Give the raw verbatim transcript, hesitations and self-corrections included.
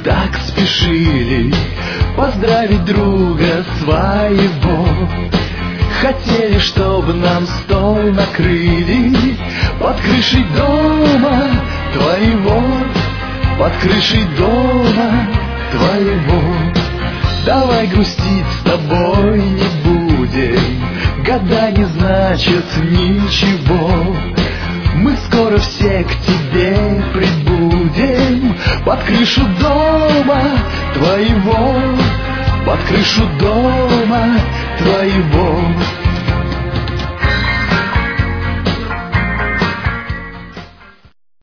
так спешили поздравить друга своего. Хотели, чтобы нам стол накрыли под крышей дома твоего, под крышей дома твоего. Давай грустить с тобой не будем, года не значат ничего. Мы скоро все к тебе прибудем под крышу дома твоего, под крышу дома твоего.